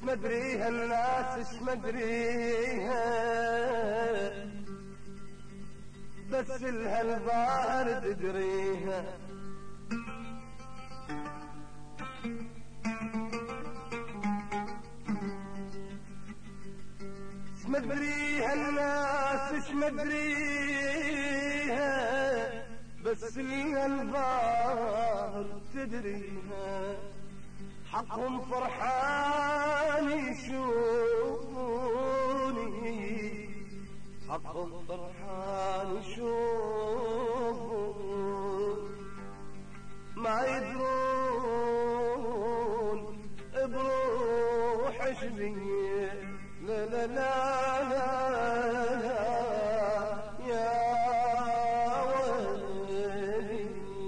مدريها الناس مدريها، بس لها الظاهر تدريها. مدريها الناس مدريها، بس لها الظاهر تدريها. حقهم فرحان يشوفوني، حقهم فرحان يشوفوني، ما يدرون بروح شبيه. لا لا لا لا لا يا ولدي.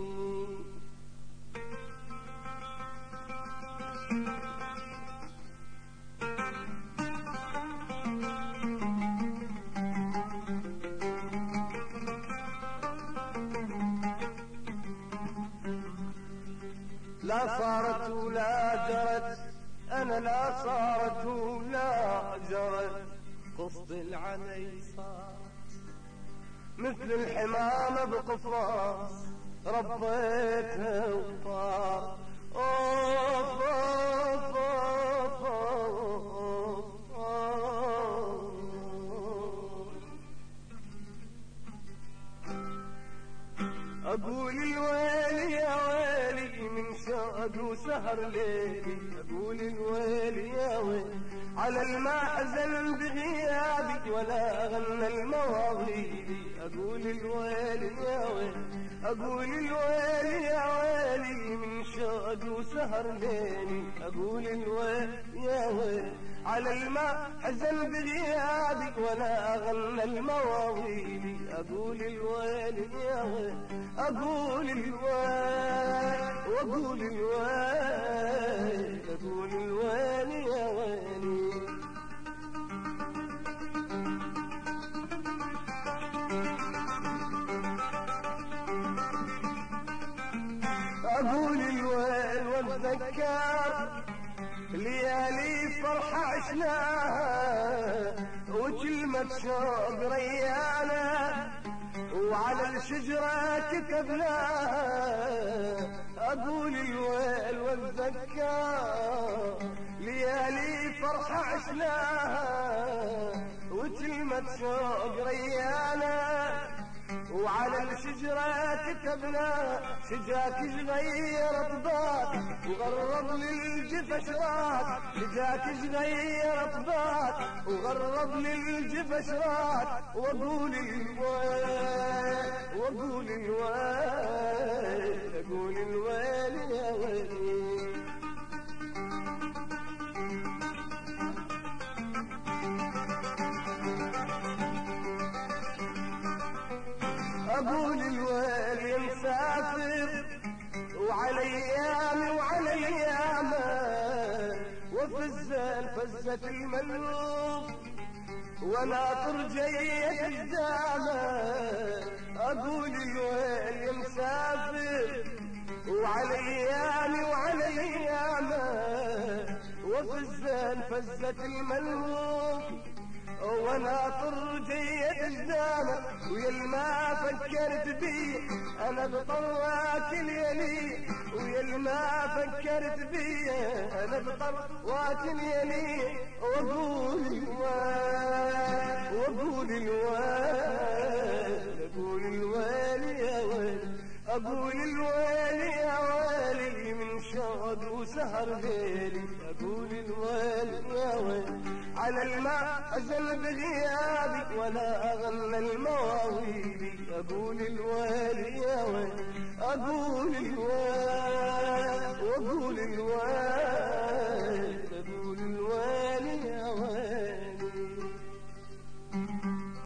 لا صارت ولا جرت، أنا لا صارت ولا جرت، قصد العلي صارت مثل الحمامة بقفاص ربيتها وطار. أوف أوف أوف أوف. أقول الويلي يا ويلي من شوق وسهر ليلي، أقول الويلي يا ويلي على المحزن بغيابي ولا أغنى المواويلي. أقول الويلي يا ويلي، أقول الويلي يا ويلي من شوق وسهر ليلي. أقول الويلي يا ويلي على المحزن بغيابي ولا أغنى المواويلي. أقول الويلي يا ويلي، أقول الويل وأقول الويل، أقول الويل يا ويلي. أقول الويل واتذكر ليالي فرحة عشناها وكلمة شوق ريانة وعلى الشجرة كتبناها. أقول الويل واتذكر ليالي فرحة عشناها وكلمة شوق ريانة وعلى الشجرة كتبنا. شجاك صغير طباط وغرب للجفا شراط، شجاك صغير طباط وغرب للجفا شراط. واقول الويل واقول الويل، اقول الويل يا ويلي. أقول الويل يا مسافر وعلى أيامي وعلى أيامه وفزة فزة الملوك وناطر جية قدامه. أقول الويل يا مسافر وعلى أيامي وعلى أيامه وفزة فزة الملوك وناطر جية قدامه. ويا ما فكرت بي انا بطرواك اليلي، ويا ما فكرت بي انا بطرواك اليلي. واقول الويل واقول الويل، اقول الويل يا ويل، اقول الويل يا ويلي من شوق وسهر ليلي. اقول الويل يا ويل على الماء أزل بغيابي ولا أغنى المواويلي. أقول الويل يا ويل، أقول الويل وأقول الويل.